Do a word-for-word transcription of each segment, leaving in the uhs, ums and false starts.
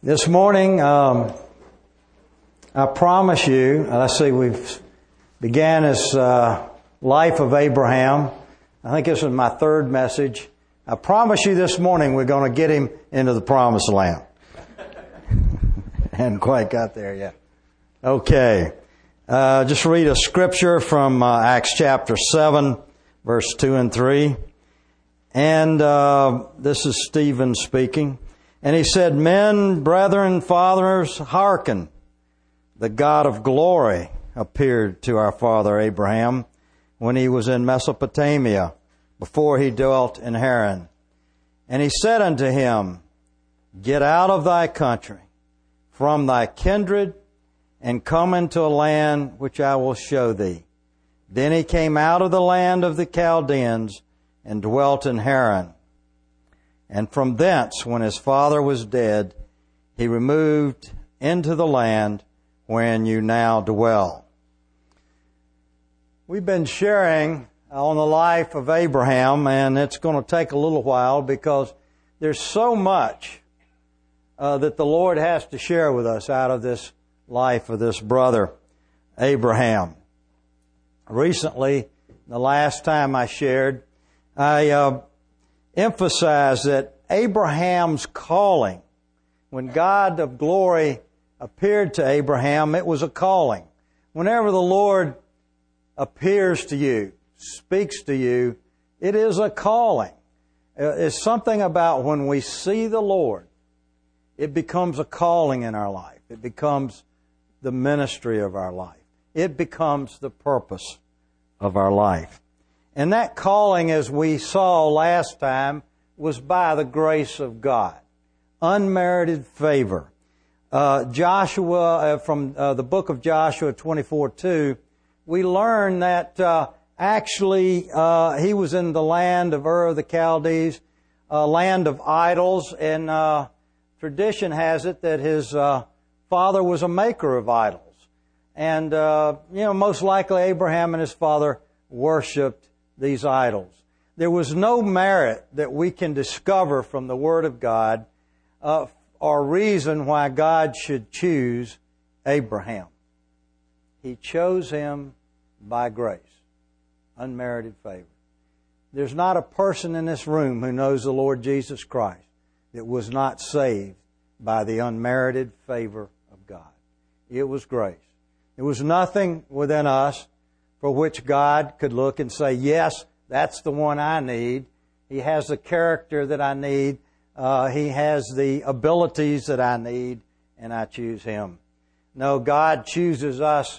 This morning, um, I promise you, let's see, we've began this uh, life of Abraham. I think this is my third message. I promise you this morning we're going to get him into the promised land. Hadn't quite got there yet. Okay. Uh, just read a scripture from uh, Acts chapter seven, verse two and three. And uh, this is Stephen speaking. And he said, "Men, brethren, fathers, hearken. The God of glory appeared to our father Abraham when he was in Mesopotamia, before he dwelt in Haran. And he said unto him, Get out of thy country, from thy kindred, and come into a land which I will show thee. Then he came out of the land of the Chaldeans and dwelt in Haran. And from thence, when his father was dead, he removed into the land wherein you now dwell." We've been sharing on the life of Abraham, and it's going to take a little while because there's so much uh, that the Lord has to share with us out of this life of this brother, Abraham. Recently, the last time I shared, I uh, emphasized that Abraham's calling, when God of glory appeared to Abraham, it was a calling. Whenever the Lord appears to you, speaks to you, it is a calling. It's something about when we see the Lord, it becomes a calling in our life. It becomes the ministry of our life. It becomes the purpose of our life. And that calling, as we saw last time, was by the grace of God. Unmerited favor. Uh, Joshua, uh, from uh, the book of Joshua twenty-four two, we learn that uh, actually uh, he was in the land of Ur of the Chaldees, a land of idols, and uh, tradition has it that his uh, father was a maker of idols. And, uh, you know, most likely Abraham and his father worshipped these idols. There was no merit that we can discover from the Word of God uh, or reason why God should choose Abraham. He chose him by grace, unmerited favor. There's not a person in this room who knows the Lord Jesus Christ that was not saved by the unmerited favor of God. It was grace. There was nothing within us for which God could look and say, yes, that's the one I need. He has the character that I need. Uh, he has the abilities that I need, and I choose him. No, God chooses us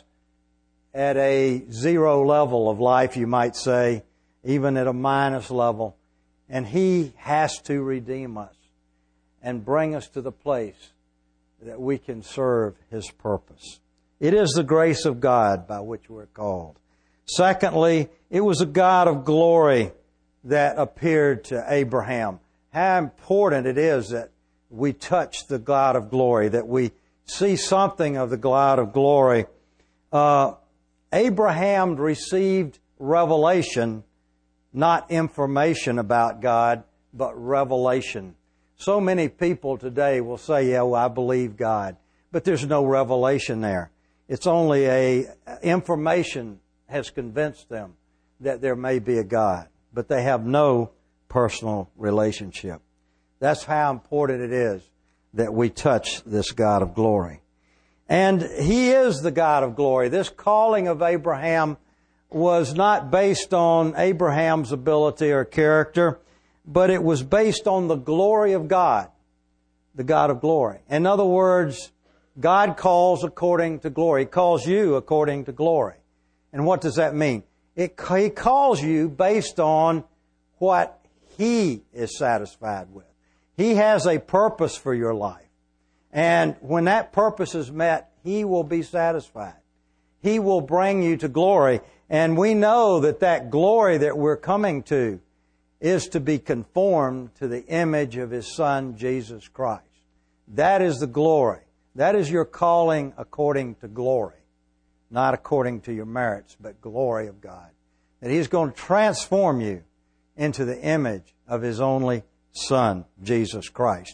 at a zero level of life, you might say, even at a minus level. And He has to redeem us and bring us to the place that we can serve His purpose. It is the grace of God by which we're called. Secondly, it was a God of glory that appeared to Abraham. How important it is that we touch the God of glory, that we see something of the God of glory. Uh, Abraham received revelation, not information about God, but revelation. So many people today will say, yeah, well, I believe God, but there's no revelation there. It's only a information has convinced them that there may be a God, but they have no personal relationship. That's how important it is that we touch this God of glory. And He is the God of glory. This calling of Abraham was not based on Abraham's ability or character, but it was based on the glory of God, the God of glory. In other words, God calls according to glory. He calls you according to glory. And what does that mean? It, he calls you based on what He is satisfied with. He has a purpose for your life. And when that purpose is met, He will be satisfied. He will bring you to glory. And we know that that glory that we're coming to is to be conformed to the image of His Son, Jesus Christ. That is the glory. That is your calling according to glory. Not according to your merits, but glory of God. That He's going to transform you into the image of His only Son, Jesus Christ.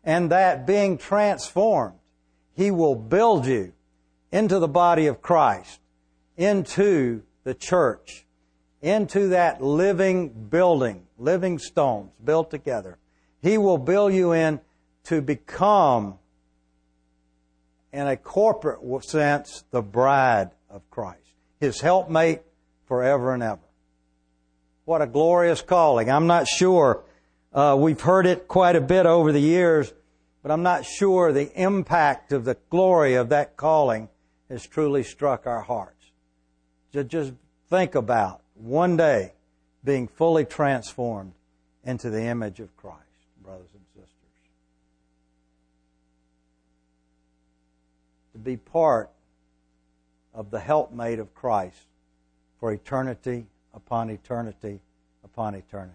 and that being transformed, He will build you into the body of Christ, into the church, into that living building, living stones built together. He will build you in to become, in a corporate sense, the bride of Christ, His helpmate forever and ever. What a glorious calling. I'm not sure, uh, we've heard it quite a bit over the years, but I'm not sure the impact of the glory of that calling has truly struck our hearts. Just think about one day being fully transformed into the image of Christ, brothers and sisters. To be part of the helpmate of Christ for eternity upon eternity upon eternity.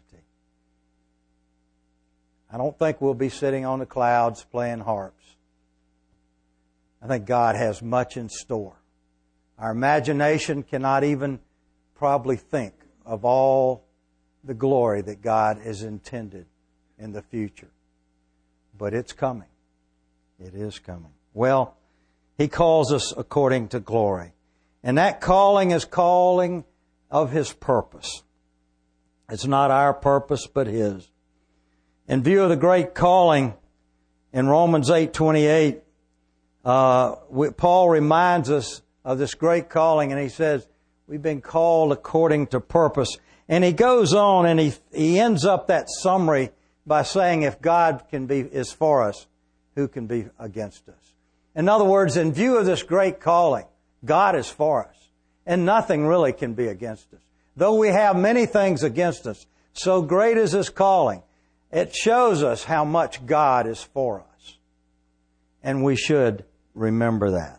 I don't think we'll be sitting on the clouds playing harps. I think God has much in store. Our imagination cannot even probably think of all the glory that God has intended in the future. But it's coming. It is coming. Well, He calls us according to glory. And that calling is calling of His purpose. It's not our purpose, but His. In view of the great calling in Romans eight twenty-eight, uh, Paul reminds us of this great calling, and he says, we've been called according to purpose. And he goes on and he he ends up that summary by saying, if God can be is for us, who can be against us? In other words, in view of this great calling, God is for us, and nothing really can be against us. Though we have many things against us, so great is this calling, it shows us how much God is for us. And we should remember that.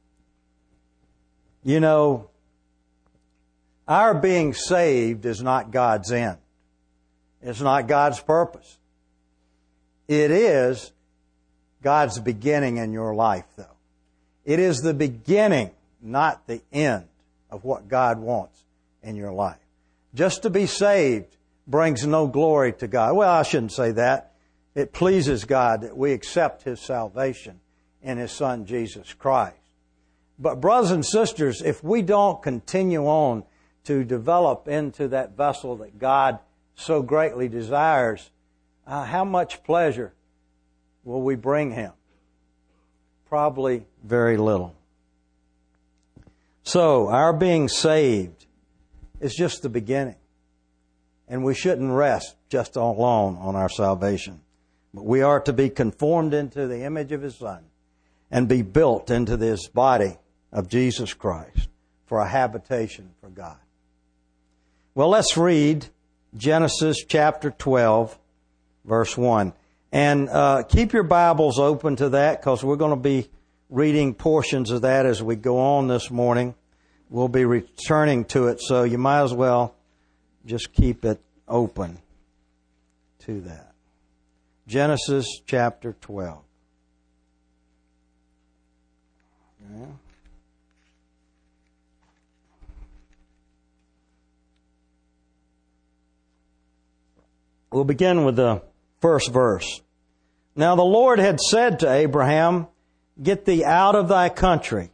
You know, our being saved is not God's end. It's not God's purpose. It is God's beginning in your life, though. It is the beginning, not the end, of what God wants in your life. Just to be saved brings no glory to God. Well, I shouldn't say that. It pleases God that we accept His salvation in His Son, Jesus Christ. But brothers and sisters, if we don't continue on to develop into that vessel that God so greatly desires, uh, how much pleasure will we bring Him? Probably very little. So, our being saved is just the beginning. And we shouldn't rest just alone on our salvation. But we are to be conformed into the image of His Son and be built into this body of Jesus Christ for a habitation for God. Well, let's read Genesis chapter twelve, verse one. And uh, keep your Bibles open to that, because we're going to be reading portions of that as we go on this morning. We'll be returning to it, so you might as well just keep it open to that. Genesis chapter twelve. Yeah. We'll begin with the first verse. Now the Lord had said to Abraham, get thee out of thy country,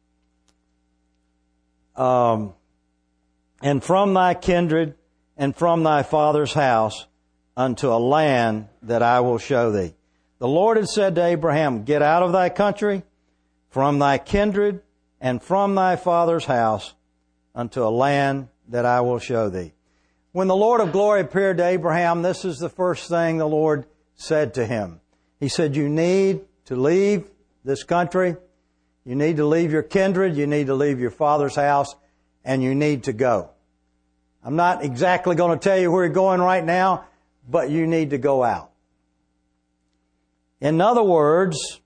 um, and from thy kindred, and from thy father's house, unto a land that I will show thee. The Lord had said to Abraham, get out of thy country, from thy kindred, and from thy father's house, unto a land that I will show thee. When the Lord of glory appeared to Abraham, this is the first thing the Lord said to him. He said, you need to leave this country. You need to leave your kindred. You need to leave your father's house. And you need to go. I'm not exactly going to tell you where you're going right now, but you need to go out. In other words,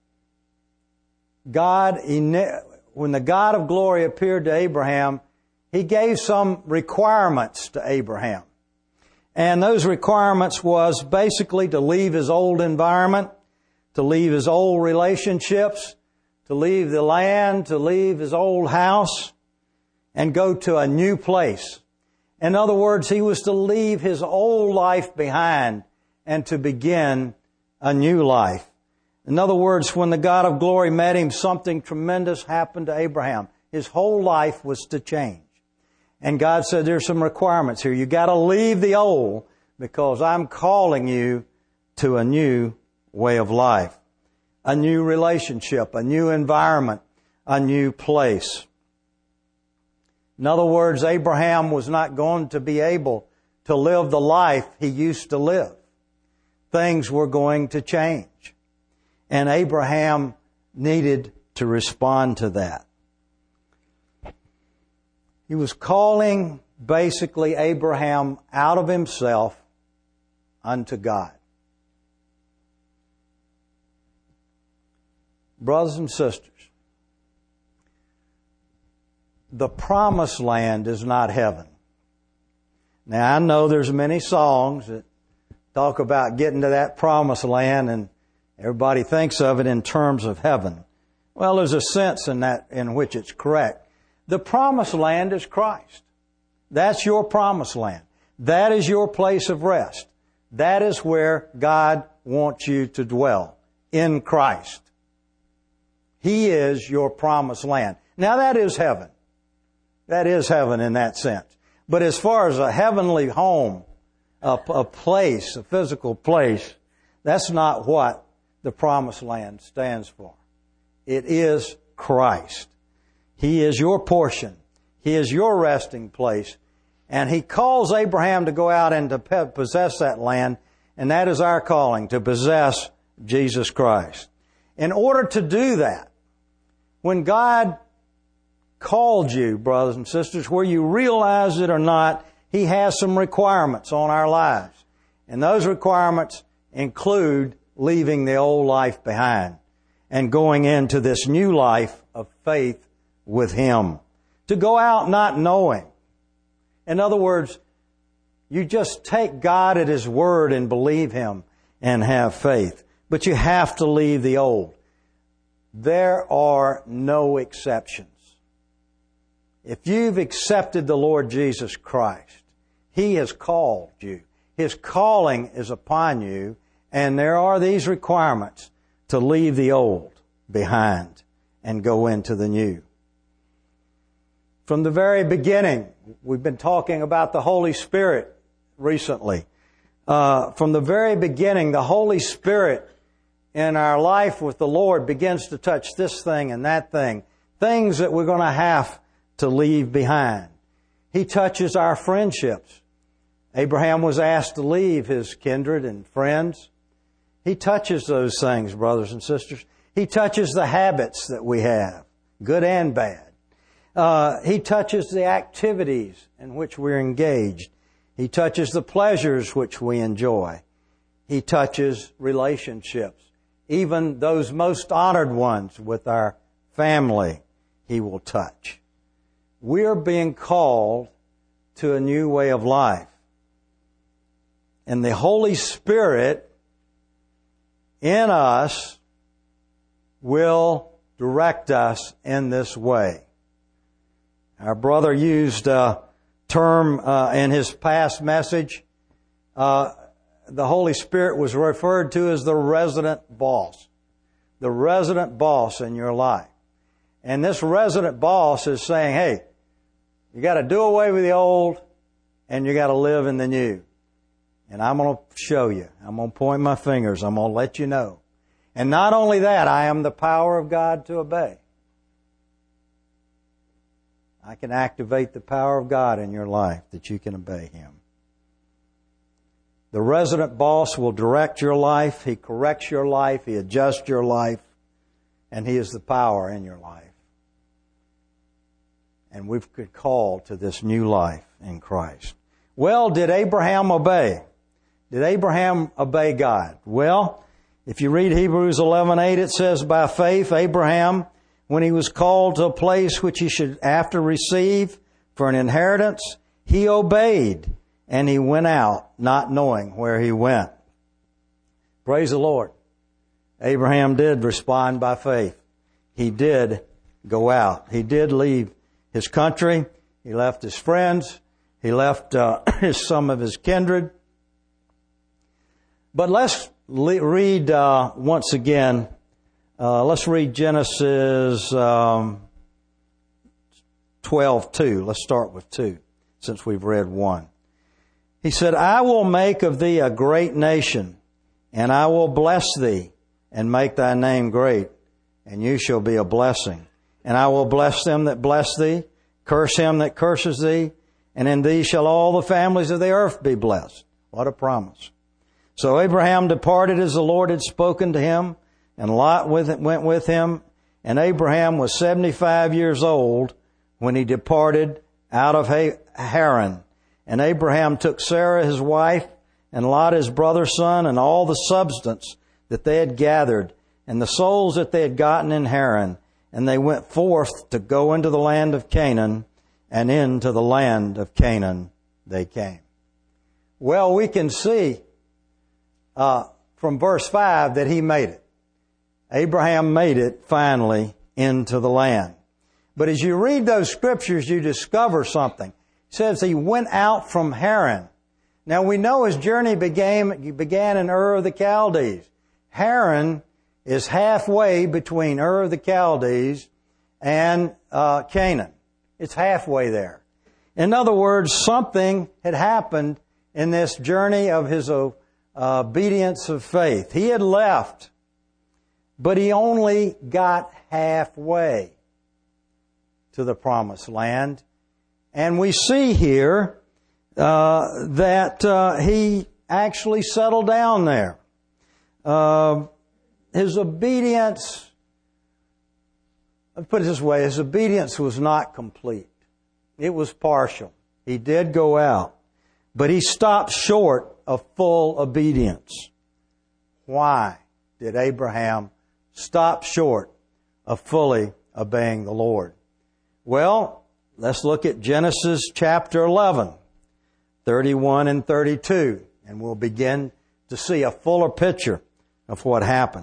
God, when the God of glory appeared to Abraham, He gave some requirements to Abraham. And those requirements was basically to leave his old environment, to leave his old relationships, to leave the land, to leave his old house, and go to a new place. In other words, he was to leave his old life behind and to begin a new life. In other words, when the God of glory met him, something tremendous happened to Abraham. His whole life was to change. And God said, there's some requirements here. You got to leave the old because I'm calling you to a new way of life, a new relationship, a new environment, a new place. In other words, Abraham was not going to be able to live the life he used to live. Things were going to change. And Abraham needed to respond to that. He was calling basically Abraham out of himself unto God. Brothers and sisters, the promised land is not heaven. Now, I know there's many songs that talk about getting to that promised land, and everybody thinks of it in terms of heaven. Well, there's a sense in that in which it's correct. The promised land is Christ. That's your promised land. That is your place of rest. That is where God wants you to dwell, in Christ. He is your promised land. Now, that is heaven. That is heaven in that sense. But as far as a heavenly home, a, a place, a physical place, that's not what the promised land stands for. It is Christ. He is your portion. He is your resting place. And He calls Abraham to go out and to possess that land. And that is our calling, to possess Jesus Christ. In order to do that, when God called you, brothers and sisters, where you realize it or not, He has some requirements on our lives. And those requirements include leaving the old life behind and going into this new life of faith with Him. To go out not knowing. In other words, you just take God at His word and believe Him and have faith. But you have to leave the old. There are no exceptions. If you've accepted the Lord Jesus Christ, He has called you. His calling is upon you, and there are these requirements to leave the old behind and go into the new. From the very beginning, we've been talking about the Holy Spirit recently. Uh, from the very beginning, the Holy Spirit in our life with the Lord begins to touch this thing and that thing, things that we're going to have to leave behind. He touches our friendships. Abraham was asked to leave his kindred and friends. He touches those things, brothers and sisters. He touches the habits that we have, good and bad. Uh, he touches the activities in which we're engaged. He touches the pleasures which we enjoy. He touches relationships, even those most honored ones with our family, He will touch. We're being called to a new way of life. And the Holy Spirit in us will direct us in this way. Our brother used a term uh, in his past message. Uh, the Holy Spirit was referred to as the resident boss. The resident boss in your life. And this resident boss is saying, hey, you got to do away with the old and you got to live in the new. And I'm going to show you. I'm going to point my fingers. I'm going to let you know. And not only that, I am the power of God to obey. I can activate the power of God in your life that you can obey Him. The resident boss will direct your life. He corrects your life. He adjusts your life. And He is the power in your life. And we've been called to this new life in Christ. Well, did Abraham obey? Did Abraham obey God? Well, if you read Hebrews eleven eight, it says, by faith, Abraham, when he was called to a place which he should after receive for an inheritance, he obeyed, and he went out, not knowing where he went. Praise the Lord. Abraham did respond by faith. He did go out. He did leave his country. He left his friends. He left uh, his, some of his kindred. But let's read uh, once again. Uh, let's read Genesis um, twelve two. Let's start with two, since we've read one. He said, I will make of thee a great nation, and I will bless thee, and make thy name great, and you shall be a blessing. And I will bless them that bless thee, curse him that curses thee, and in thee shall all the families of the earth be blessed. What a promise. So Abraham departed as the Lord had spoken to him, and Lot with it went with him. And Abraham was seventy-five years old when he departed out of Haran. And Abraham took Sarah his wife, and Lot his brother's son, and all the substance that they had gathered, and the souls that they had gotten in Haran. And they went forth to go into the land of Canaan, and into the land of Canaan they came. Well, we can see uh, from verse five that he made it. Abraham made it finally into the land. But as you read those scriptures, you discover something. It says he went out from Haran. Now we know his journey began, began in Ur of the Chaldees. Haran is halfway between Ur of the Chaldees and uh, Canaan. It's halfway there. In other words, something had happened in this journey of his uh, obedience of faith. He had left, but he only got halfway to the promised land. And we see here uh, that uh, he actually settled down there. Uh, his obedience, I'll put it this way, his obedience was not complete. It was partial. He did go out, but he stopped short of full obedience. Why did Abraham stop short of fully obeying the Lord? Well, let's look at Genesis chapter eleven, thirty-one and thirty-two, and we'll begin to see a fuller picture of what happened.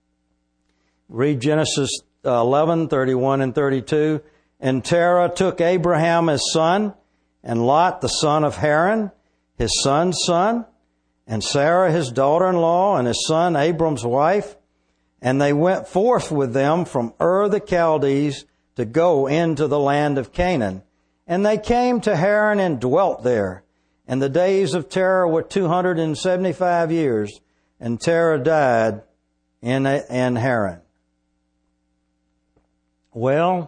Read Genesis eleven, thirty-one and thirty-two. And Terah took Abraham his son, and Lot the son of Haran, his son's son, and Sarah his daughter-in-law, and his son Abram's wife, and they went forth with them from Ur the Chaldees to go into the land of Canaan. And they came to Haran and dwelt there. And the days of Terah were two hundred and seventy-five years, and Terah died in, in Haran. Well,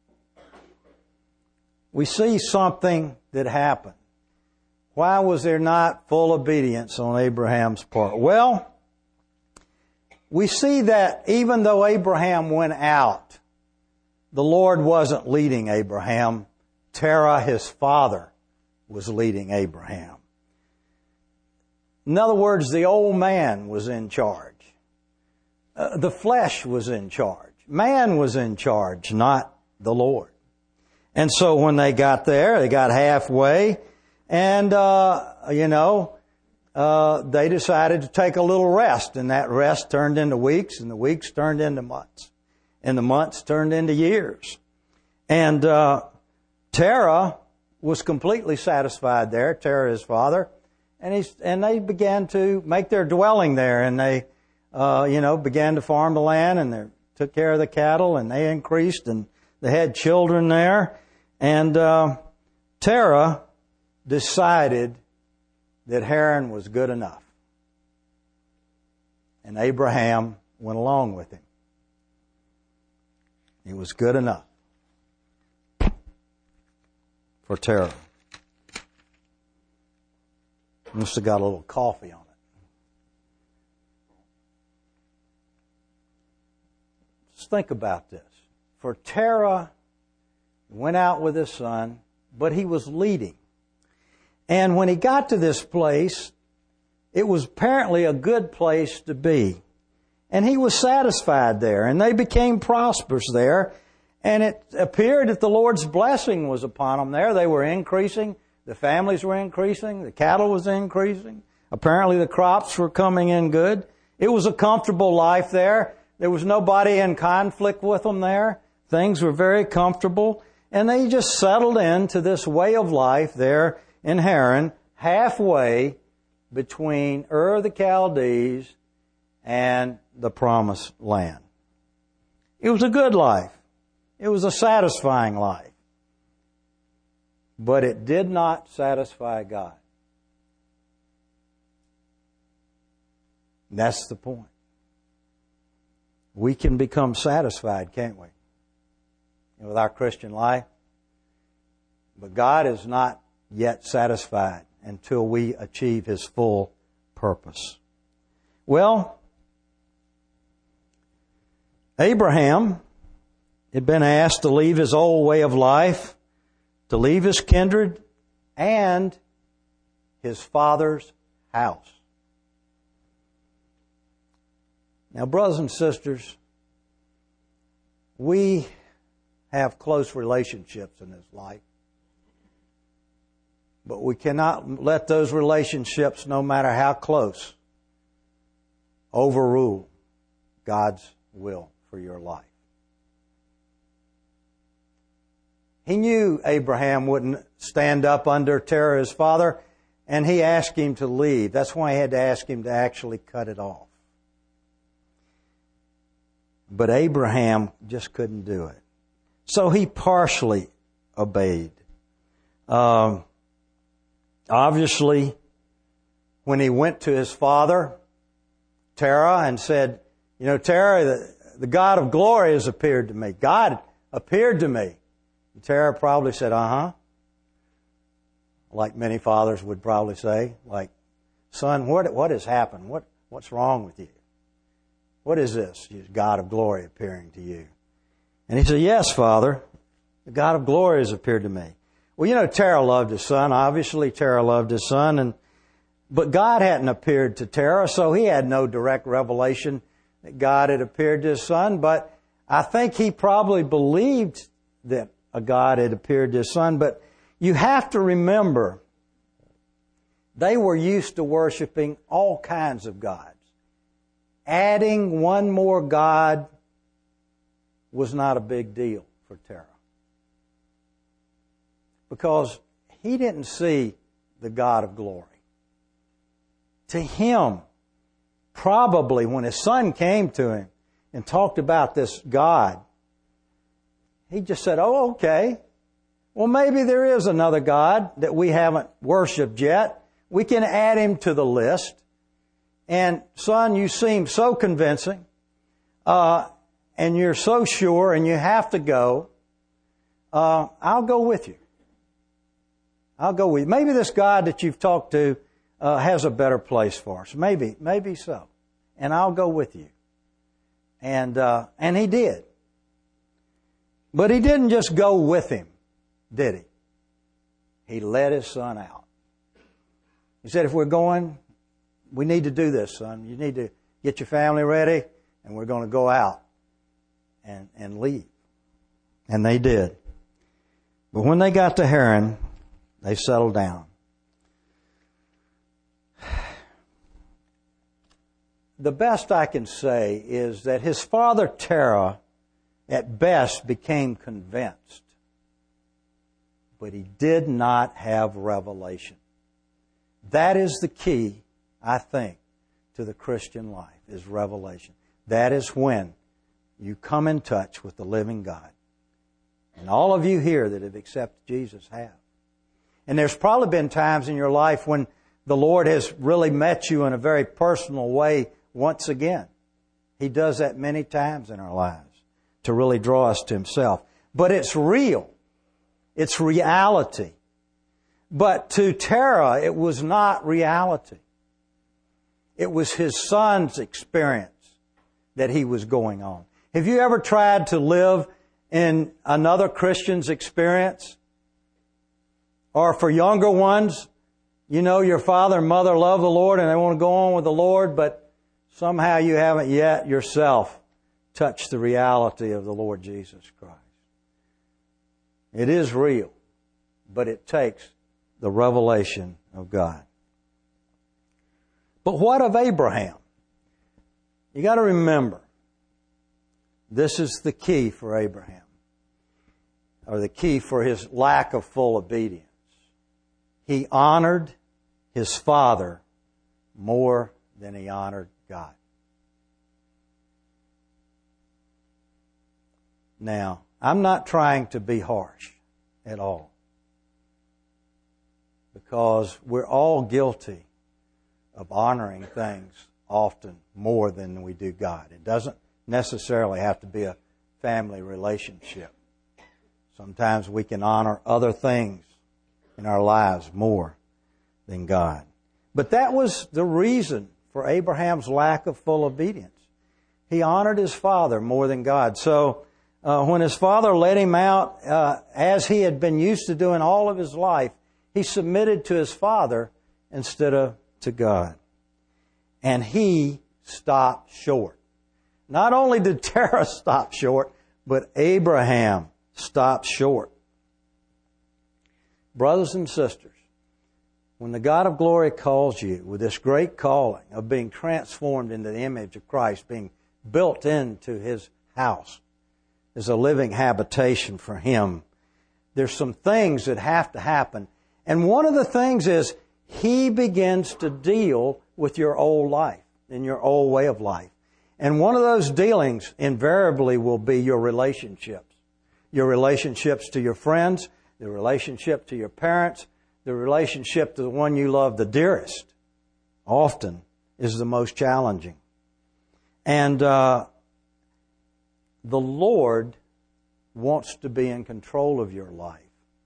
we see something that happened. Why was there not full obedience on Abraham's part? Well, we see that even though Abraham went out, the Lord wasn't leading Abraham. Terah, his father, was leading Abraham. In other words, the old man was in charge. Uh, the flesh was in charge. Man was in charge, not the Lord. And so when they got there, they got halfway, and, uh, you know, uh, they decided to take a little rest, and that rest turned into weeks, and the weeks turned into months, and the months turned into years. And uh, Terah was completely satisfied there, Terah, his father, and he's, and they began to make their dwelling there, and they, uh, you know, began to farm the land, and they took care of the cattle, and they increased, and they had children there. And uh, Terah decided that Haran was good enough. And Abraham went along with him. It was good enough for Terah. Must have got a little coffee on it. Just think about this. For Terah, he went out with his son, but he was leading. And when he got to this place, it was apparently a good place to be. And he was satisfied there, and they became prosperous there. And it appeared that the Lord's blessing was upon them there. They were increasing. The families were increasing. The cattle was increasing. Apparently the crops were coming in good. It was a comfortable life there. There was nobody in conflict with them there. Things were very comfortable. And they just settled into this way of life there in Haran, halfway between Ur the Chaldees and the promised land. It was a good life. It was a satisfying life. But it did not satisfy God. That's the point. We can become satisfied, can't we, with our Christian life? But God is not yet satisfied until we achieve His full purpose. Well, Abraham had been asked to leave his old way of life, to leave his kindred and his father's house. Now, brothers and sisters, we have close relationships in this life. But we cannot let those relationships, no matter how close, overrule God's will for your life. He knew Abraham wouldn't stand up under Terah, his father, and he asked him to leave. That's why he had to ask him to actually cut it off. But Abraham just couldn't do it. So he partially obeyed. Um, obviously, when he went to his father, Terah, and said, you know, Terah, the, the God of glory has appeared to me. God appeared to me. And Terah probably said, uh-huh. Like many fathers would probably say, like, son, what what has happened? What what's wrong with you? What is this? God of glory appearing to you. And he said, yes, Father, the God of glory has appeared to me. Well, you know, Terah loved his son. Obviously, Terah loved his son. and But God hadn't appeared to Terah, so he had no direct revelation that God had appeared to his son. But I think he probably believed that a God had appeared to his son. But you have to remember, they were used to worshiping all kinds of gods. Adding one more God was not a big deal for Terah. Because he didn't see the God of glory. To him, probably when his son came to him and talked about this God, he just said, oh, okay. Well, maybe there is another God that we haven't worshipped yet. We can add him to the list. And son, you seem so convincing, uh, and you're so sure, and you have to go. Uh, I'll go with you. I'll go with you. Maybe this God that you've talked to uh, has a better place for us. Maybe, maybe so. And I'll go with you. And uh, and he did. But he didn't just go with him, did he? He led his son out. He said, if we're going, we need to do this, son. You need to get your family ready, and we're going to go out and, and leave. And they did. But when they got to Haran, they settled down. The best I can say is that his father Terah at best became convinced, but he did not have revelation. That is the key, I think, to the Christian life, is revelation. That is when you come in touch with the living God. And all of you here that have accepted Jesus have. And there's probably been times in your life when the Lord has really met you in a very personal way once again. He does that many times in our lives to really draw us to Himself. But it's real. It's reality. But to Terah, it was not reality. It was his son's experience that he was going on. Have you ever tried to live in another Christian's experience? Or for younger ones, you know your father and mother love the Lord and they want to go on with the Lord, but somehow you haven't yet yourself touched the reality of the Lord Jesus Christ. It is real, but it takes the revelation of God. But what of Abraham? You got to remember, this is the key for Abraham, or the key for his lack of full obedience. He honored his father more than he honored God. Now, I'm not trying to be harsh at all, because we're all guilty of honoring things often more than we do God. It doesn't necessarily have to be a family relationship. Sometimes we can honor other things in our lives more than God. But that was the reason for Abraham's lack of full obedience. He honored his father more than God. So uh, when his father let him out, uh, as he had been used to doing all of his life, he submitted to his father instead of to God. And he stopped short. Not only did Terah stop short, but Abraham stopped short. Brothers and sisters, when the God of glory calls you with this great calling of being transformed into the image of Christ, being built into His house as a living habitation for Him, there's some things that have to happen. And one of the things is He begins to deal with your old life and your old way of life. And one of those dealings invariably will be your relationships. Your relationships to your friends, the relationship to your parents, the relationship to the one you love the dearest, often is the most challenging. And uh, the Lord wants to be in control of your life.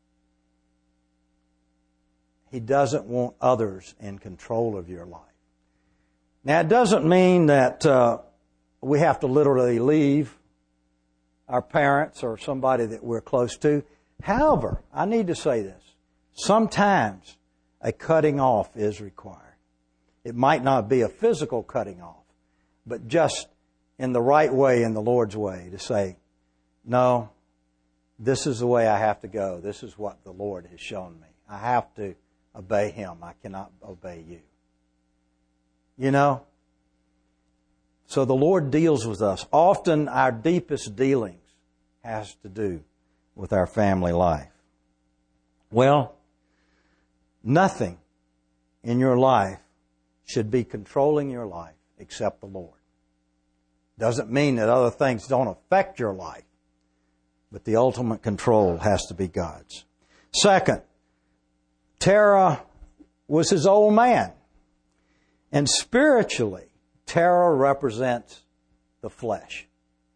He doesn't want others in control of your life. Now, it doesn't mean that uh, we have to literally leave our parents or somebody that we're close to. However, I need to say this. Sometimes a cutting off is required. It might not be a physical cutting off, but just in the right way, in the Lord's way, to say, no, this is the way I have to go. This is what the Lord has shown me. I have to obey Him. I cannot obey you. You know? So the Lord deals with us. Often our deepest dealings has to do with our family life. Well, nothing in your life should be controlling your life except the Lord. Doesn't mean that other things don't affect your life, but the ultimate control has to be God's. Second, Terah was his old man. And spiritually, Terah represents the flesh.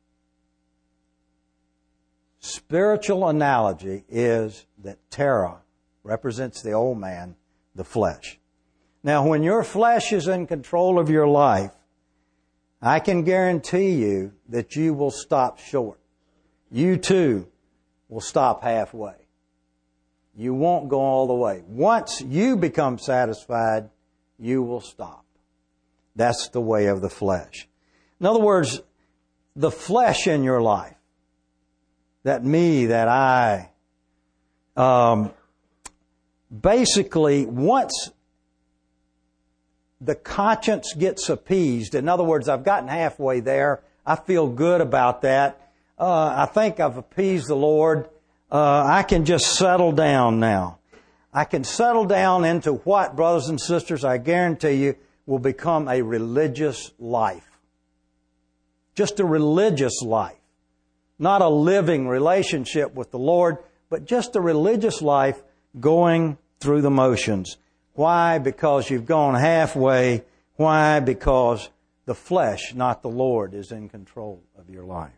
Spiritual analogy is that Terah represents the old man, the flesh. Now, when your flesh is in control of your life, I can guarantee you that you will stop short. You too will stop halfway. You won't go all the way. Once you become satisfied, you will stop. That's the way of the flesh. In other words, the flesh in your life, that me, that I, um, basically, once the conscience gets appeased, in other words, I've gotten halfway there, I feel good about that, uh, I think I've appeased the Lord, uh, I can just settle down now. I can settle down into what, brothers and sisters, I guarantee you, will become a religious life. Just a religious life. Not a living relationship with the Lord, but just a religious life going through the motions. Why? Because you've gone halfway. Why? Because the flesh, not the Lord, is in control of your life.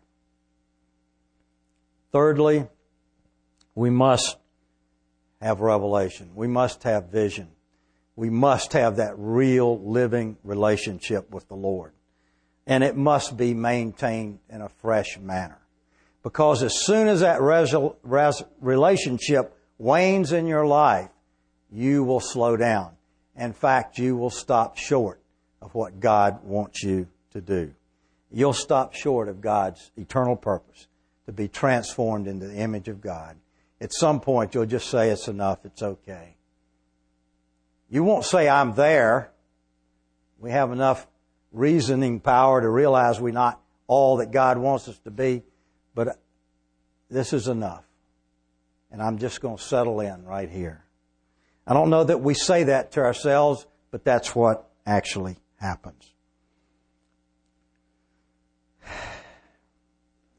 Thirdly, we must have revelation. We must have vision. We must have that real living relationship with the Lord. And it must be maintained in a fresh manner. Because as soon as that resol- res- relationship wanes in your life, you will slow down. In fact, you will stop short of what God wants you to do. You'll stop short of God's eternal purpose to be transformed into the image of God. At some point, you'll just say, it's enough, it's okay. You won't say, I'm there. We have enough reasoning power to realize we're not all that God wants us to be. But this is enough. And I'm just going to settle in right here. I don't know that we say that to ourselves, but that's what actually happens.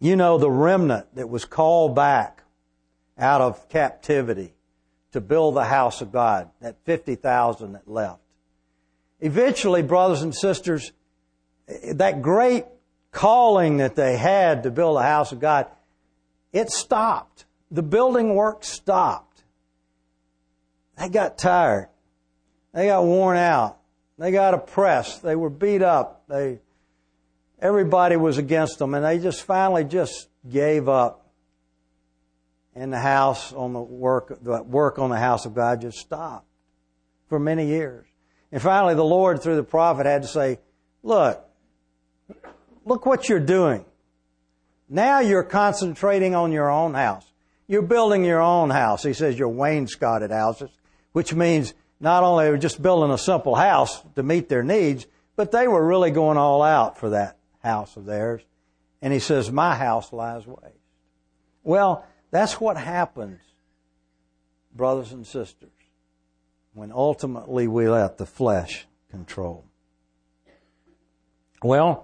You know, the remnant that was called back out of captivity to build the house of God, that fifty thousand that left. Eventually, brothers and sisters, that great calling that they had to build the house of God, it stopped. The building work stopped. They got tired. They got worn out. They got oppressed. They were beat up. They, everybody was against them, and they just finally just gave up. And the house on the work, the work on the house of God just stopped for many years. And finally, the Lord, through the prophet, had to say, look, look what you're doing. Now you're concentrating on your own house. You're building your own house. He says you're wainscoted houses, which means not only were just building a simple house to meet their needs, but they were really going all out for that house of theirs. And he says, my house lies waste. Well, that's what happens, brothers and sisters, when ultimately we let the flesh control. Well,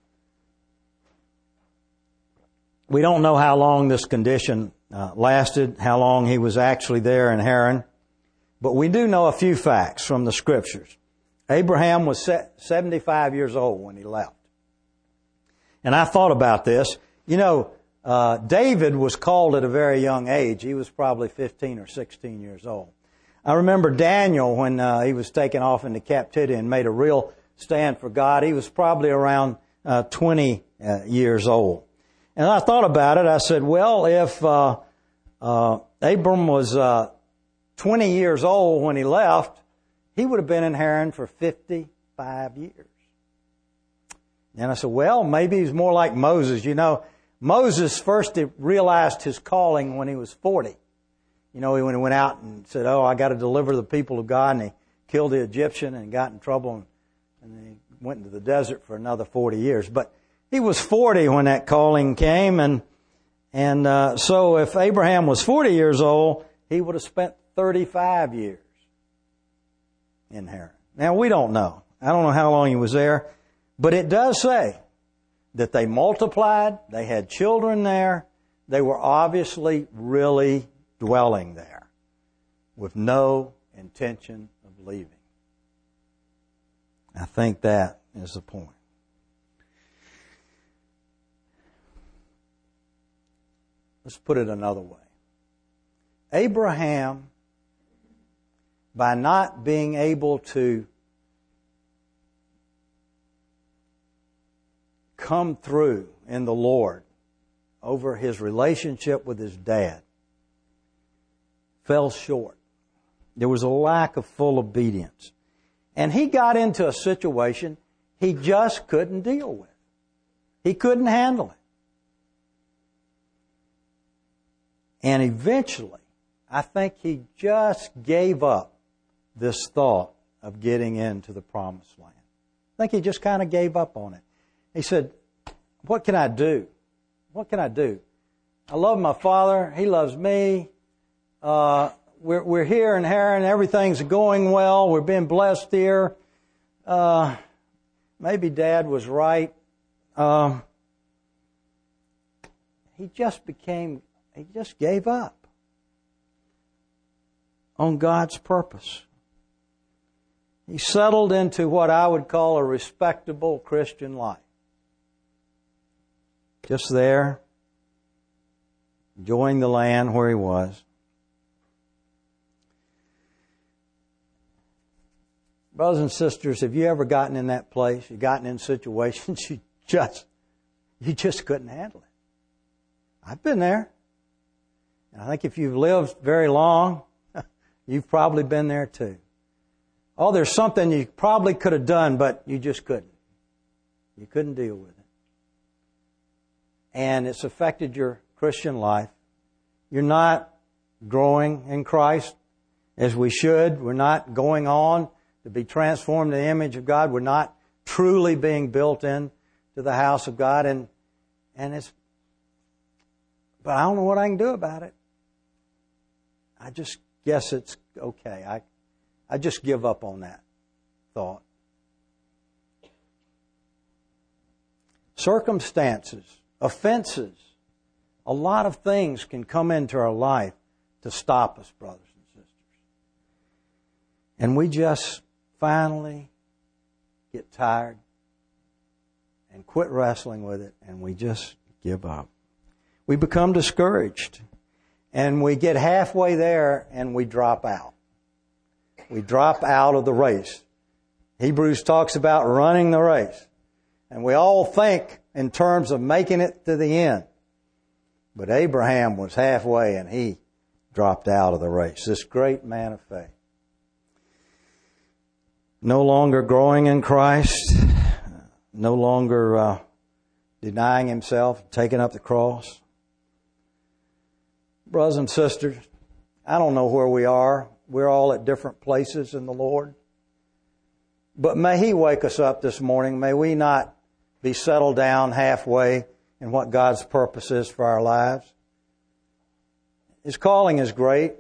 we don't know how long this condition uh, lasted, how long he was actually there in Haran, but we do know a few facts from the Scriptures. Abraham was seventy-five years old when he left. And I thought about this. You know, uh, David was called at a very young age. He was probably fifteen or sixteen years old. I remember Daniel when uh, he was taken off into captivity and made a real stand for God. He was probably around uh, twenty uh, years old. And I thought about it. I said, well, if uh, uh, Abram was uh, twenty years old when he left, he would have been in Haran for fifty-five years. And I said, well, maybe he's more like Moses. You know, Moses first realized his calling when he was forty. You know, when he went out and said, oh, I got to deliver the people of God, and he killed the Egyptian and got in trouble, and, and he went into the desert for another forty years. But he was forty when that calling came, and and uh, so if Abraham was forty years old, he would have spent thirty-five years in Haran. Now, we don't know. I don't know how long he was there, but it does say that they multiplied, they had children there, they were obviously really dwelling there with no intention of leaving. I think that is the point. Let's put it another way. Abraham, by not being able to come through in the Lord over his relationship with his dad, fell short. There was a lack of full obedience. And he got into a situation he just couldn't deal with. He couldn't handle it. And eventually, I think he just gave up this thought of getting into the promised land. I think he just kind of gave up on it. He said, what can I do? What can I do? I love my father. He loves me. Uh, we're, we're here in Haran. Everything's going well. We're being blessed here. Uh, maybe Dad was right. Um, he just became, he just gave up on God's purpose. He settled into what I would call a respectable Christian life. Just there, enjoying the land where he was. Brothers and sisters, have you ever gotten in that place? You've gotten in situations you just, you just couldn't handle it. I've been there. And I think if you've lived very long, you've probably been there too. Oh, there's something you probably could have done, but you just couldn't. You couldn't deal with it. And it's affected your Christian life. You're not growing in Christ as we should. We're not going on to be transformed in the image of God. We're not truly being built in to the house of God. And, and it's, but I don't know what I can do about it. I just guess it's okay. I, I just give up on that thought. Circumstances offenses. A lot of things can come into our life to stop us, brothers and sisters. And we just finally get tired and quit wrestling with it, and we just give up. We become discouraged, and we get halfway there, and we drop out. We drop out of the race. Hebrews talks about running the race. And we all think in terms of making it to the end. But Abraham was halfway, and he dropped out of the race. This great man of faith. No longer growing in Christ. No longer uh, denying himself, taking up the cross. Brothers and sisters, I don't know where we are. We're all at different places in the Lord. But may He wake us up this morning. May we not be settled down halfway in what God's purpose is for our lives. His calling is great.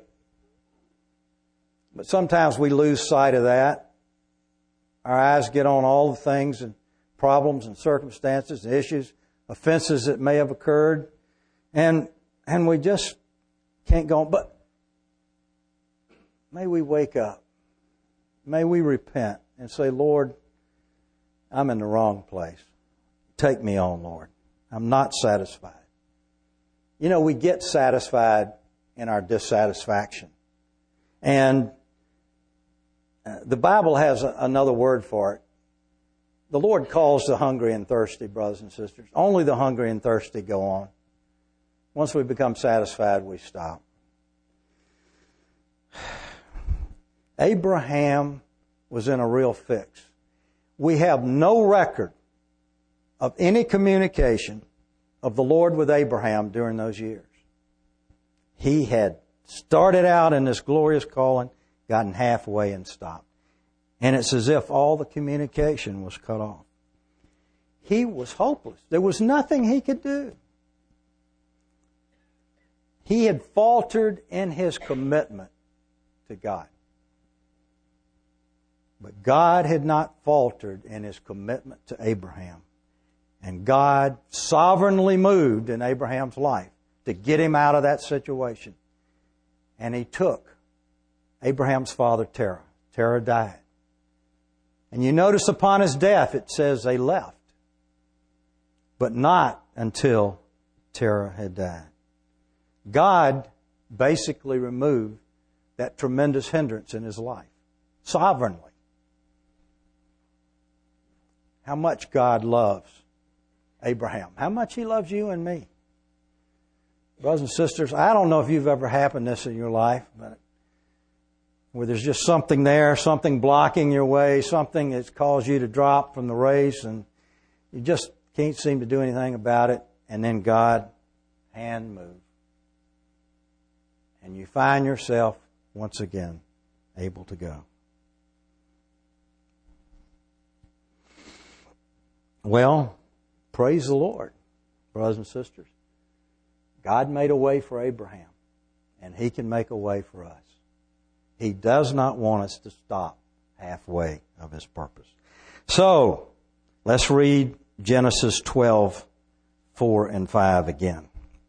But sometimes we lose sight of that. Our eyes get on all the things and problems and circumstances and issues, offenses that may have occurred. And, and we just can't go on. But may we wake up. May we repent and say, Lord, I'm in the wrong place. Take me on, Lord. I'm not satisfied. You know, we get satisfied in our dissatisfaction. And the Bible has another word for it. The Lord calls the hungry and thirsty, brothers and sisters. Only the hungry and thirsty go on. Once we become satisfied, we stop. Abraham was in a real fix. We have no record of any communication of the Lord with Abraham during those years. He had started out in this glorious calling, gotten halfway and stopped. And it's as if all the communication was cut off. He was hopeless. There was nothing he could do. He had faltered in his commitment to God. But God had not faltered in His commitment to Abraham. And God sovereignly moved in Abraham's life to get him out of that situation. And He took Abraham's father, Terah. Terah died. And you notice upon his death it says they left. But not until Terah had died. God basically removed that tremendous hindrance in his life. Sovereignly. How much God loves Abraham. How much He loves you and me. Brothers and sisters, I don't know if you've ever happened this in your life, but where there's just something there, something blocking your way, something that's caused you to drop from the race, and you just can't seem to do anything about it, and then God hand moves. And you find yourself once again able to go. Well, praise the Lord, brothers and sisters. God made a way for Abraham, and He can make a way for us. He does not want us to stop halfway of His purpose. So, let's read Genesis twelve, four and five again.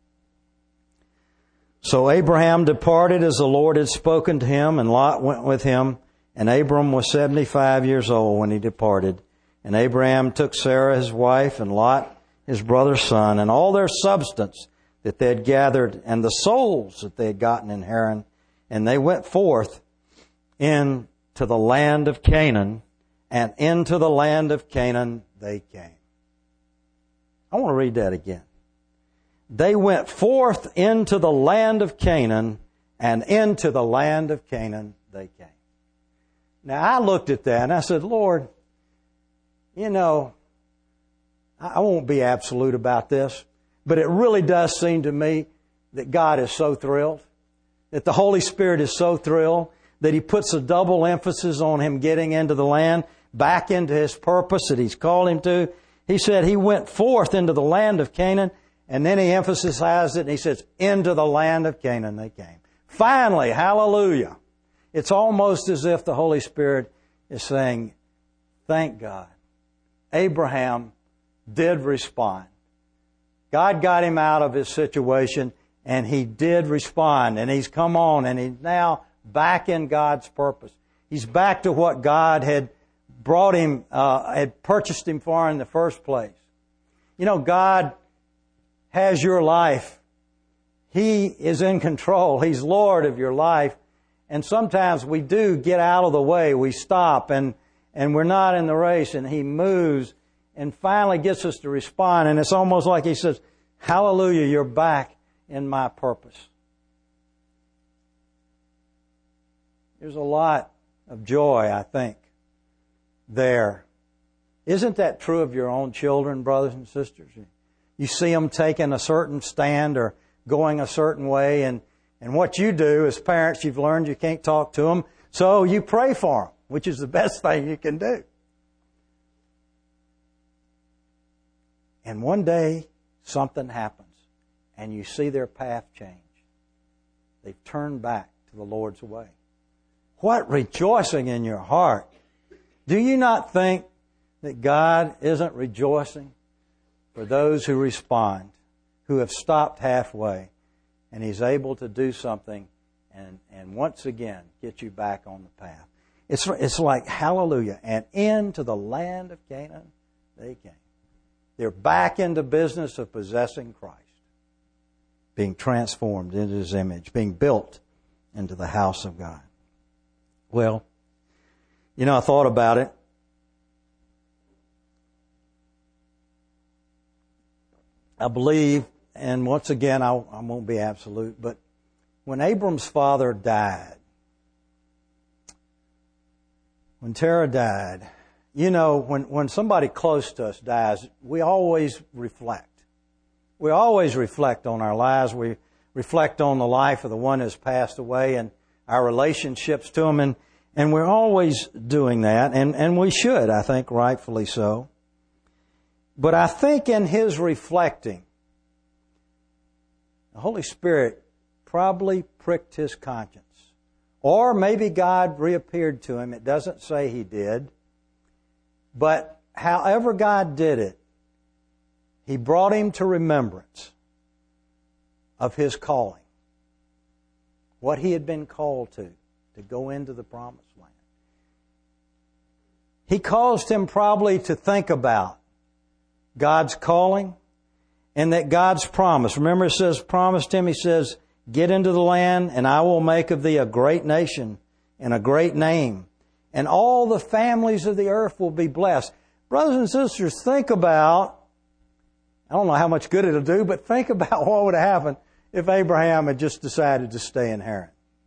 So Abraham departed as the Lord had spoken to him, and Lot went with him. And Abram was seventy-five years old when he departed. And Abraham took Sarah his wife, and Lot his brother's son, and all their substance that they had gathered, and the souls that they had gotten in Haran. And they went forth into the land of Canaan, and into the land of Canaan they came. I want to read that again. They went forth into the land of Canaan, and into the land of Canaan they came. Now, I looked at that and I said, Lord, you know, I won't be absolute about this, but it really does seem to me that God is so thrilled, that the Holy Spirit is so thrilled, that He puts a double emphasis on Him getting into the land, back into His purpose that He's called him to. He said He went forth into the land of Canaan, and then He emphasized it, and He says, into the land of Canaan they came. Finally, hallelujah. It's almost as if the Holy Spirit is saying, thank God. Abraham did respond. God got him out of his situation, and he did respond, and he's come on, and he's now back in God's purpose. He's back to what God had brought him, uh, had purchased him for in the first place. You know, God has your life. He is in control. He's Lord of your life. And sometimes we do get out of the way. We stop and, and we're not in the race, and He moves and finally gets us to respond. And it's almost like He says, hallelujah, you're back in my purpose. There's a lot of joy, I think, there. Isn't that true of your own children, brothers and sisters? You see them taking a certain stand or going a certain way, and, and what you do as parents, you've learned you can't talk to them, so you pray for them, which is the best thing you can do. And one day, something happens, and you see their path change. They've turned back to the Lord's way. What rejoicing in your heart! Do you not think that God isn't rejoicing for those who respond, who have stopped halfway, and He's able to do something and, and once again get you back on the path? It's, it's like, hallelujah, and into the land of Canaan they came. They're back into business of possessing Christ, being transformed into His image, being built into the house of God. Well, you know, I thought about it. I believe, and once again, I, I won't be absolute, but when Abram's father died, when Terah died, you know, when, when somebody close to us dies, we always reflect. We always reflect on our lives. We reflect on the life of the one who's passed away and our relationships to him, and, and we're always doing that, and, and we should, I think, rightfully so. But I think in his reflecting, the Holy Spirit probably pricked his conscience. Or maybe God reappeared to him. It doesn't say He did. But however God did it, He brought him to remembrance of his calling. What he had been called to, to go into the promised land. He caused him probably to think about God's calling and that God's promise. Remember, it says, promised him, He says, get into the land and I will make of thee a great nation and a great name. And all the families of the earth will be blessed. Brothers and sisters, think about, I don't know how much good it'll do, but think about what would have happened if Abraham had just decided to stay in Haran.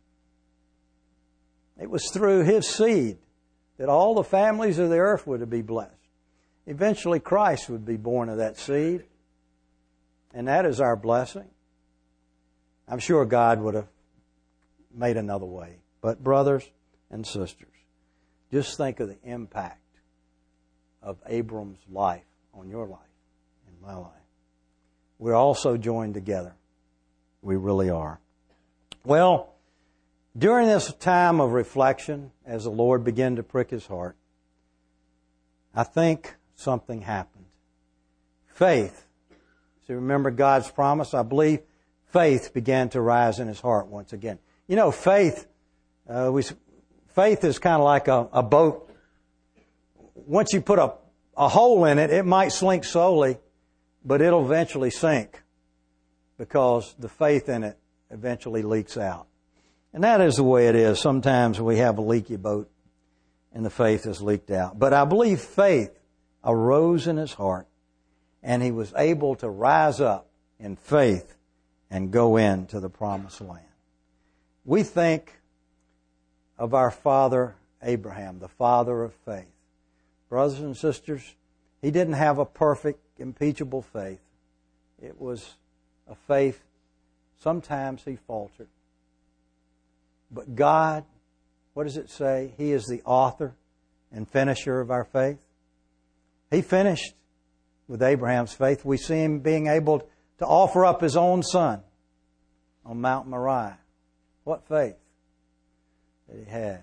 It was through his seed that all the families of the earth would be blessed. Eventually Christ would be born of that seed. And that is our blessing. I'm sure God would have made another way. But brothers and sisters, just think of the impact of Abram's life on your life and my life. We're also joined together. We really are. Well, during this time of reflection, as the Lord began to prick his heart, I think something happened. Faith. See, remember God's promise? I believe faith began to rise in his heart once again. You know, faith, uh, we, faith is kind of like a, a boat. Once you put a, a hole in it, it might sink slowly, but it'll eventually sink because the faith in it eventually leaks out. And that is the way it is. Sometimes we have a leaky boat and the faith is leaked out. But I believe faith arose in his heart and he was able to rise up in faith and go into the promised land. We think of our father Abraham, the father of faith. Brothers and sisters, he didn't have a perfect, impeachable faith. It was a faith, sometimes he faltered. But God, what does it say? He is the author and finisher of our faith. He finished with Abraham's faith. We see him being able to offer up his own son on Mount Moriah. What faith that he had.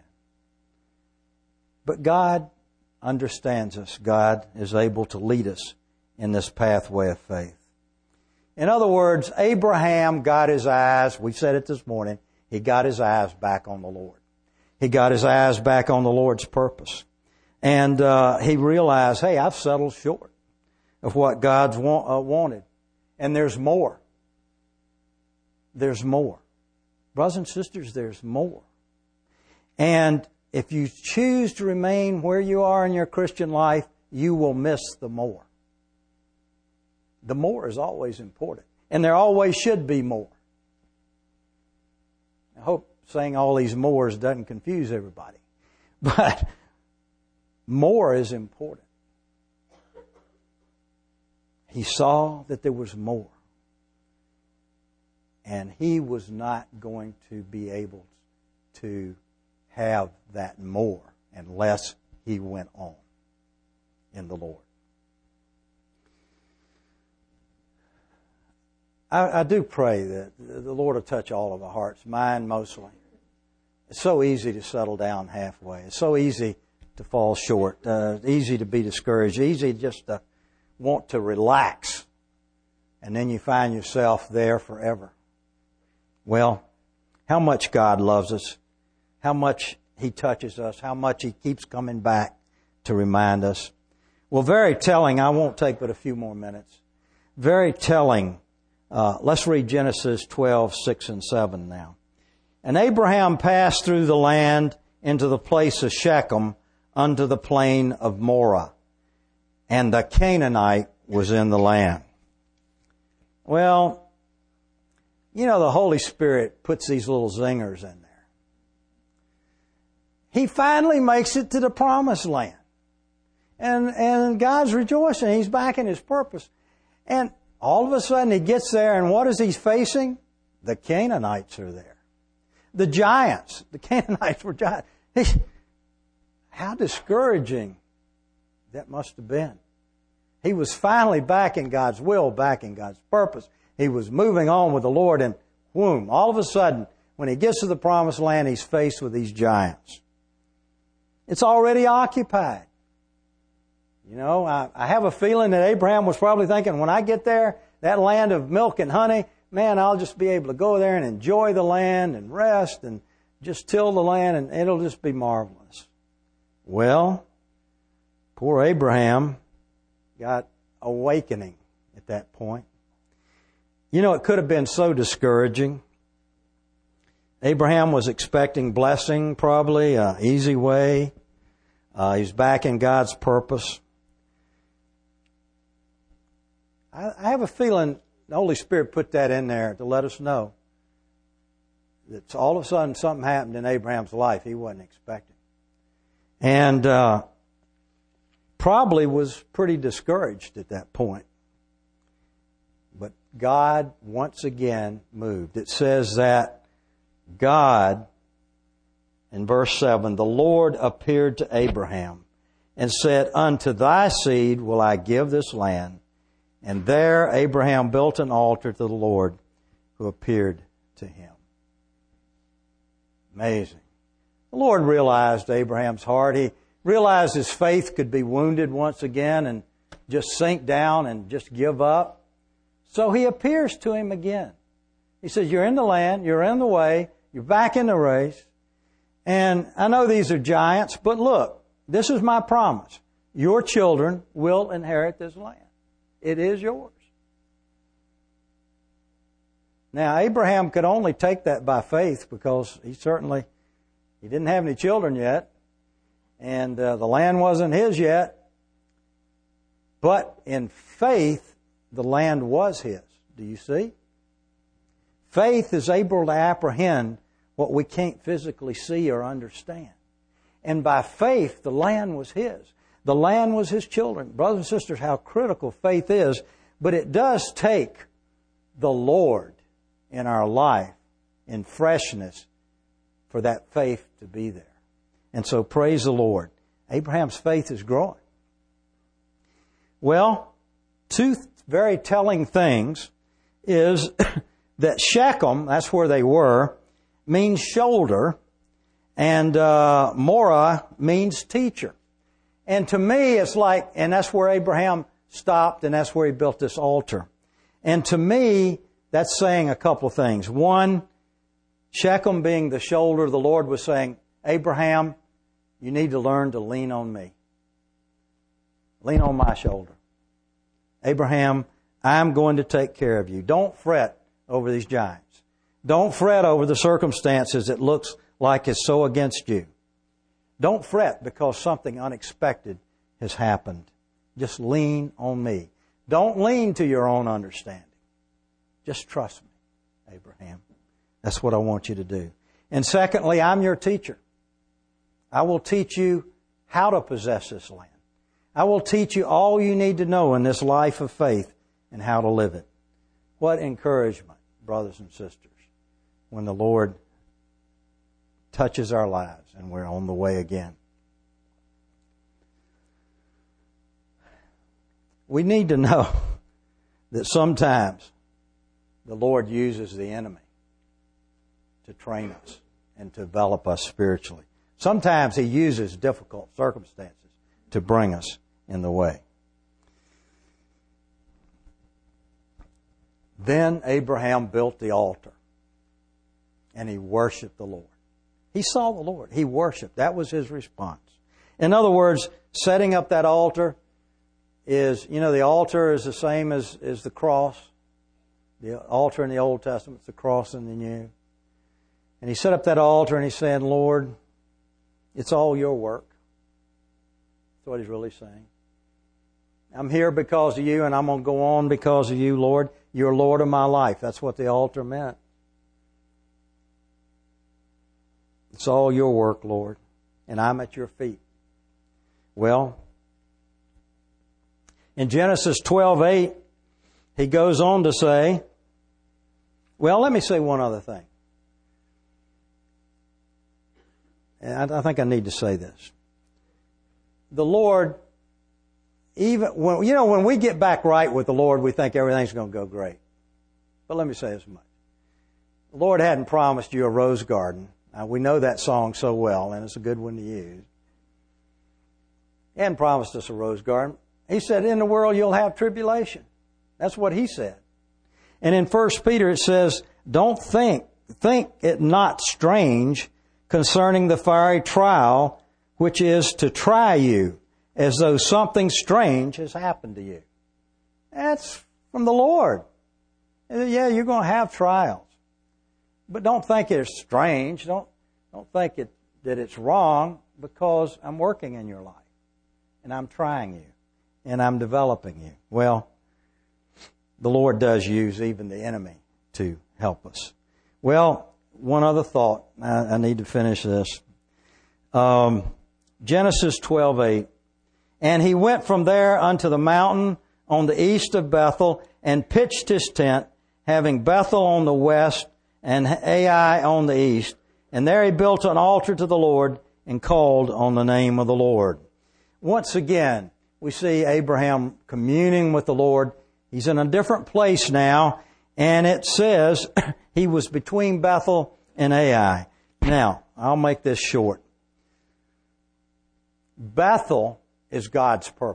But God understands us. God is able to lead us in this pathway of faith. In other words, Abraham got his eyes, we said it this morning, he got his eyes back on the Lord. He got his eyes back on the Lord's purpose. And uh, he realized, hey, I've settled short of what God's want, uh, wanted. And there's more. There's more. Brothers and sisters, there's more. And if you choose to remain where you are in your Christian life, you will miss the more. The more is always important. And there always should be more. I hope saying all these mores doesn't confuse everybody. But more is important. He saw that there was more. And he was not going to be able to have that more unless he went on in the Lord. I, I do pray that the Lord will touch all of our hearts, mine mostly. It's so easy to settle down halfway. It's so easy to fall short, uh, easy to be discouraged, easy just to want to relax. And then you find yourself there forever. Well, how much God loves us, how much He touches us, how much He keeps coming back to remind us. Well, very telling, I won't take but a few more minutes. Very telling. Uh, let's read Genesis twelve, six and seven now. And Abraham passed through the land into the place of Shechem unto the plain of Moreh. And the Canaanite was in the land. Well, you know, the Holy Spirit puts these little zingers in there. He finally makes it to the promised land. And, and God's rejoicing. He's back in His purpose. And all of a sudden He gets there, and what is He facing? The Canaanites are there. The giants. The Canaanites were giants. How discouraging that must have been. He was finally back in God's will, back in God's purpose. He was moving on with the Lord, and whoom, all of a sudden, when he gets to the promised land, he's faced with these giants. It's already occupied. You know, I, I have a feeling that Abraham was probably thinking, when I get there, that land of milk and honey, man, I'll just be able to go there and enjoy the land and rest and just till the land, and it'll just be marvelous. Well, poor Abraham got awakening at that point. You know, it could have been so discouraging. Abraham was expecting blessing, probably, an easy way. Uh, he's back in God's purpose. I, I have a feeling the Holy Spirit put that in there to let us know that all of a sudden something happened in Abraham's life he wasn't expecting. And uh, probably was pretty discouraged at that point. But God once again moved. It says that God, in verse seven, the Lord appeared to Abraham and said, unto thy seed will I give this land. And there Abraham built an altar to the Lord who appeared to him. Amazing. The Lord realized Abraham's heart. He realized his faith could be wounded once again and just sink down and just give up. So He appears to him again. He says, you're in the land, you're in the way, you're back in the race. And I know these are giants, but look, this is my promise. Your children will inherit this land. It is yours. Now, Abraham could only take that by faith because he certainly, he didn't have any children yet. And uh, the land wasn't his yet. But in faith, the land was his. Do you see? Faith is able to apprehend what we can't physically see or understand. And by faith, the land was his. The land was his children. Brothers and sisters, how critical faith is. But it does take the Lord in our life in freshness for that faith to be there. And so praise the Lord. Abraham's faith is growing. Well, two very telling things is that Shechem, that's where they were, means shoulder, and uh, Moreh means teacher. And to me, it's like, and that's where Abraham stopped, and that's where he built this altar. And to me, that's saying a couple of things. One, Shechem being the shoulder, the Lord was saying, Abraham, you need to learn to lean on me. Lean on my shoulder. Abraham, I'm going to take care of you. Don't fret over these giants. Don't fret over the circumstances that looks like it's so against you. Don't fret because something unexpected has happened. Just lean on me. Don't lean to your own understanding. Just trust me, Abraham. That's what I want you to do. And secondly, I'm your teacher. I will teach you how to possess this land. I will teach you all you need to know in this life of faith and how to live it. What encouragement, brothers and sisters, when the Lord touches our lives and we're on the way again. We need to know that sometimes the Lord uses the enemy to train us and to develop us spiritually. Sometimes He uses difficult circumstances to bring us in the way. Then Abraham built the altar and he worshiped the Lord. He saw the Lord. He worshiped. That was his response. In other words, setting up that altar is, you know, the altar is the same as, as the cross. The altar in the Old Testament is the cross in the New. And he set up that altar and he's saying, Lord, it's all your work. That's what he's really saying. I'm here because of you and I'm going to go on because of you, Lord. You're Lord of my life. That's what the altar meant. It's all your work, Lord, and I'm at your feet. Well, in Genesis twelve eight, he goes on to say, well, let me say one other thing. And I think I need to say this. The Lord, even when, you know, when we get back right with the Lord, we think everything's going to go great. But let me say this much. The Lord hadn't promised you a rose garden. Now, we know that song so well, and it's a good one to use. He hadn't promised us a rose garden. He said, in the world you'll have tribulation. That's what He said. And in First Peter it says, don't think, think it not strange concerning the fiery trial, which is to try you, as though something strange has happened to you. That's from the Lord. Yeah, you're going to have trials. But don't think it's strange. Don't, don't think it, that it's wrong, because I'm working in your life. And I'm trying you. And I'm developing you. Well, the Lord does use even the enemy to help us. Well, one other thought. I, I need to finish this. Um, Genesis twelve eight. And he went from there unto the mountain on the east of Bethel, and pitched his tent, having Bethel on the west and Ai on the east. And there he built an altar to the Lord and called on the name of the Lord. Once again, we see Abraham communing with the Lord. He's in a different place now, and it says he was between Bethel and Ai. Now, I'll make this short. Bethel is God's purpose.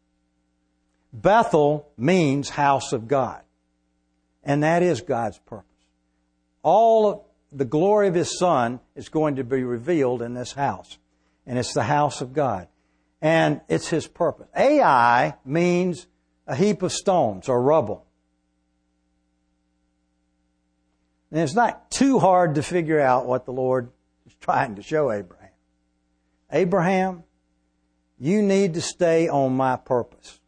Bethel means house of God. And that is God's purpose. All of the glory of His Son is going to be revealed in this house. And it's the house of God. And it's His purpose. Ai means a heap of stones or rubble. And it's not too hard to figure out what the Lord is trying to show Abraham. Abraham, you need to stay on my purpose.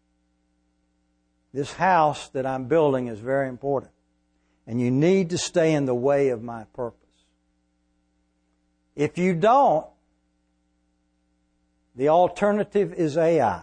This house that I'm building is very important. And you need to stay in the way of my purpose. If you don't, the alternative is Ai.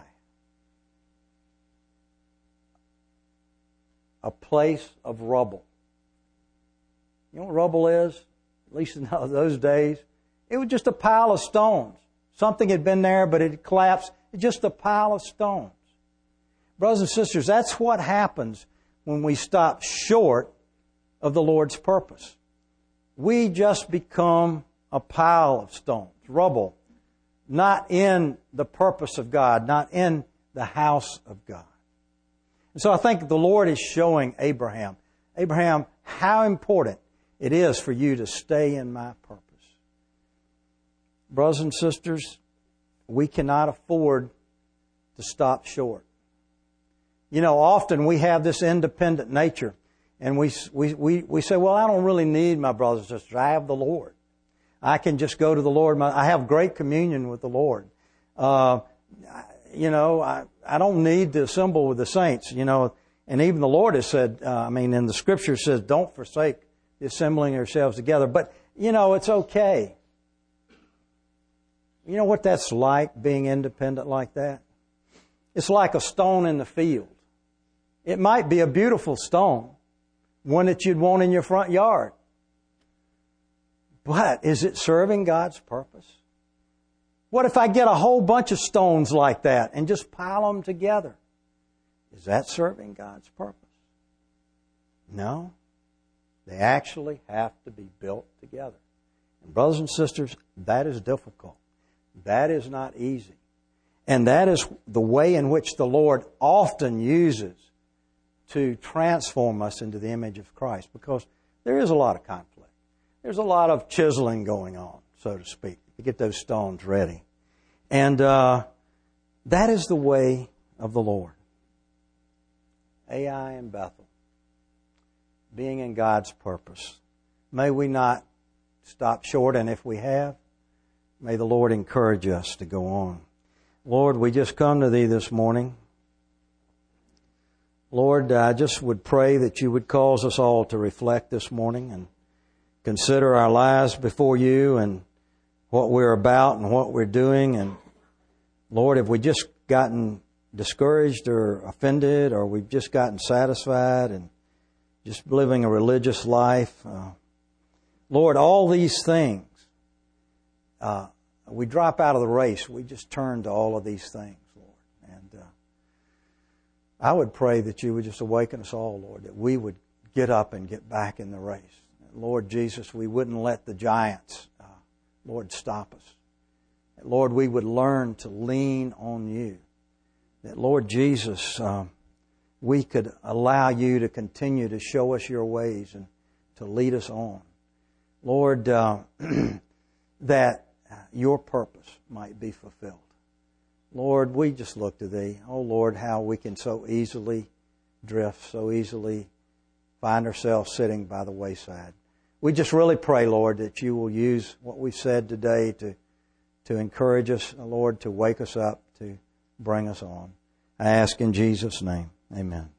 A place of rubble. You know what rubble is? At least in those days. It was just a pile of stones. Something had been there, but it had collapsed. It's just a pile of stones. Brothers and sisters, that's what happens when we stop short of the Lord's purpose. We just become a pile of stones, rubble, not in the purpose of God, not in the house of God. And so I think the Lord is showing Abraham, Abraham, how important it is for you to stay in my purpose. Brothers and sisters, we cannot afford to stop short. You know, often we have this independent nature, and we, we, we, we say, well, I don't really need my brothers and sisters. I have the Lord. I can just go to the Lord. I have great communion with the Lord. Uh, you know, I, I don't need to assemble with the saints, you know, and even the Lord has said, uh, I mean, in the Scripture it says, don't forsake the assembling yourselves together. But, you know, it's okay. You know what that's like, being independent like that? It's like a stone in the field. It might be a beautiful stone, one that you'd want in your front yard. But is it serving God's purpose? What if I get a whole bunch of stones like that and just pile them together? Is that serving God's purpose? No. They actually have to be built together. And brothers and sisters, that is difficult. That is not easy. And that is the way in which the Lord often uses to transform us into the image of Christ, because there is a lot of conflict. There's a lot of chiseling going on, so to speak, to get those stones ready. And uh, that is the way of the Lord. Ai and Bethel, being in God's purpose. May we not stop short, and if we have, may the Lord encourage us to go on. Lord, we just come to Thee this morning. Lord, I just would pray that You would cause us all to reflect this morning and consider our lives before You and what we're about and what we're doing. And Lord, have we just gotten discouraged or offended, or we've just gotten satisfied and just living a religious life? Uh, Lord, all these things, uh, we drop out of the race. We just turn to all of these things, Lord. And uh, I would pray that You would just awaken us all, Lord, that we would get up and get back in the race. Lord Jesus, we wouldn't let the giants, uh, Lord, stop us. That, Lord, we would learn to lean on You. That, Lord Jesus, um, we could allow You to continue to show us Your ways and to lead us on. Lord, uh, that Your purpose might be fulfilled. Lord, we just look to Thee. Oh, Lord, how we can so easily drift, so easily find ourselves sitting by the wayside. We just really pray, Lord, that You will use what we've said today to, to encourage us, Lord, to wake us up, to bring us on. I ask in Jesus' name. Amen.